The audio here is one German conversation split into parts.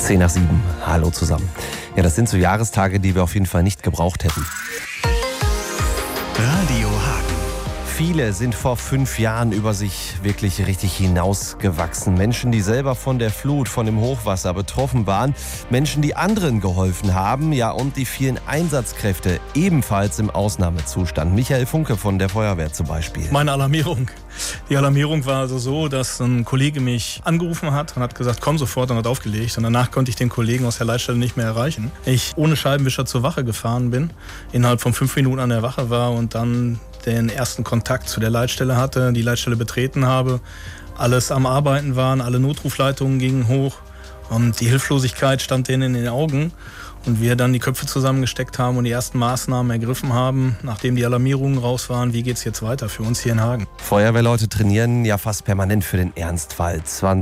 10:07. Hallo zusammen. Ja, das sind so Jahrestage, die wir auf jeden Fall nicht gebraucht hätten. Radio Hagen. Viele sind vor 5 Jahren über sich wirklich richtig hinausgewachsen. Menschen, die selber von der Flut, von dem Hochwasser betroffen waren. Menschen, die anderen geholfen haben. Ja, und die vielen Einsatzkräfte ebenfalls im Ausnahmezustand. Michael Funke von der Feuerwehr zum Beispiel. Meine Alarmierung. Die Alarmierung war also so, dass ein Kollege mich angerufen hat und hat gesagt, komm sofort, und hat aufgelegt. Und danach konnte ich den Kollegen aus der Leitstelle nicht mehr erreichen. Ich ohne Scheibenwischer zur Wache gefahren bin, innerhalb von 5 Minuten an der Wache war und dann den ersten Kontakt zu der Leitstelle hatte, die Leitstelle betreten habe, alles am Arbeiten waren, alle Notrufleitungen gingen hoch und die Hilflosigkeit stand denen in den Augen. Und wir dann die Köpfe zusammengesteckt haben und die ersten Maßnahmen ergriffen haben, nachdem die Alarmierungen raus waren, wie geht's jetzt weiter für uns hier in Hagen. Feuerwehrleute trainieren ja fast permanent für den Ernstfall.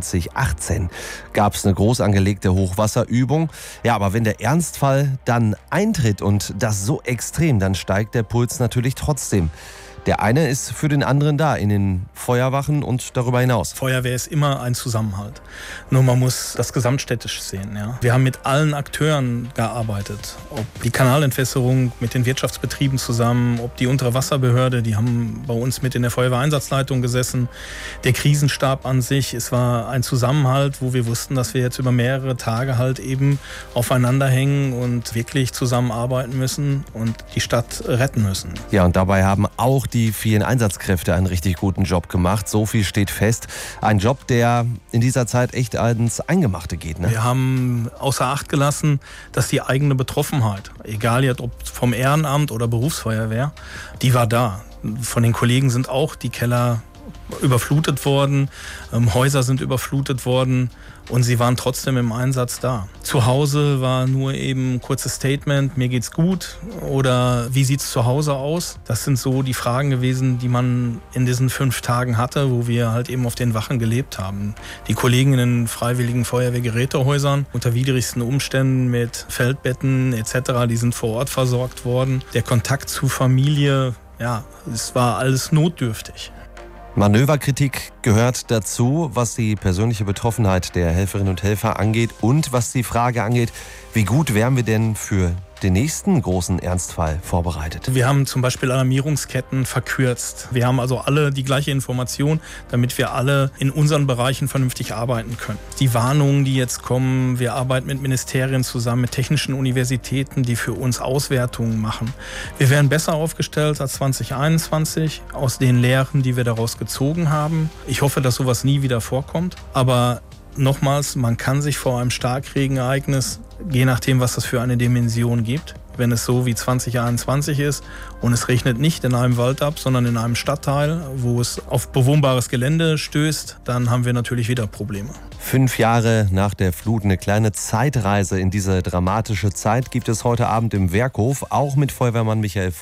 2018 gab es eine groß angelegte Hochwasserübung. Ja, aber wenn der Ernstfall dann eintritt und das so extrem, dann steigt der Puls natürlich trotzdem. Der eine ist für den anderen da, in den Feuerwachen und darüber hinaus. Feuerwehr ist immer ein Zusammenhalt. Nur man muss das gesamtstädtisch sehen. Ja. Wir haben mit allen Akteuren gearbeitet. Ob die Kanalentwässerung mit den Wirtschaftsbetrieben zusammen, ob die Unterwasserbehörde, die haben bei uns mit in der Feuerwehreinsatzleitung gesessen. Der Krisenstab an sich, es war ein Zusammenhalt, wo wir wussten, dass wir jetzt über mehrere Tage halt eben aufeinander hängen und wirklich zusammenarbeiten müssen und die Stadt retten müssen. Ja, und dabei haben auch die vielen Einsatzkräfte einen richtig guten Job gemacht. So viel steht fest. Ein Job, der in dieser Zeit echt ans Eingemachte geht. Ne? Wir haben außer Acht gelassen, dass die eigene Betroffenheit, egal jetzt ob vom Ehrenamt oder Berufsfeuerwehr, die war da. Von den Kollegen sind auch die Keller überflutet worden, Häuser sind überflutet worden und sie waren trotzdem im Einsatz da. Zu Hause war nur eben ein kurzes Statement, mir geht's gut oder wie sieht's zu Hause aus? Das sind so die Fragen gewesen, die man in diesen 5 Tagen hatte, wo wir halt eben auf den Wachen gelebt haben. Die Kollegen in den freiwilligen Feuerwehrgerätehäusern unter widrigsten Umständen mit Feldbetten etc., die sind vor Ort versorgt worden. Der Kontakt zu Familie, ja, es war alles notdürftig. Manöverkritik gehört dazu, was die persönliche Betroffenheit der Helferinnen und Helfer angeht und was die Frage angeht, wie gut wären wir denn für den nächsten großen Ernstfall vorbereitet? Wir haben zum Beispiel Alarmierungsketten verkürzt. Wir haben also alle die gleiche Information, damit wir alle in unseren Bereichen vernünftig arbeiten können. Die Warnungen, die jetzt kommen, wir arbeiten mit Ministerien zusammen, mit technischen Universitäten, die für uns Auswertungen machen. Wir wären besser aufgestellt als 2021 aus den Lehren, die wir daraus gezogen haben. Ich hoffe, dass sowas nie wieder vorkommt, aber nochmals, man kann sich vor einem Starkregenereignis, je nachdem, was das für eine Dimension gibt, wenn es so wie 2021 ist und es regnet nicht in einem Wald ab, sondern in einem Stadtteil, wo es auf bewohnbares Gelände stößt, dann haben wir natürlich wieder Probleme. 5 Jahre nach der Flut, eine kleine Zeitreise in diese dramatische Zeit gibt es heute Abend im Werkhof, auch mit Feuerwehrmann Michael Funke.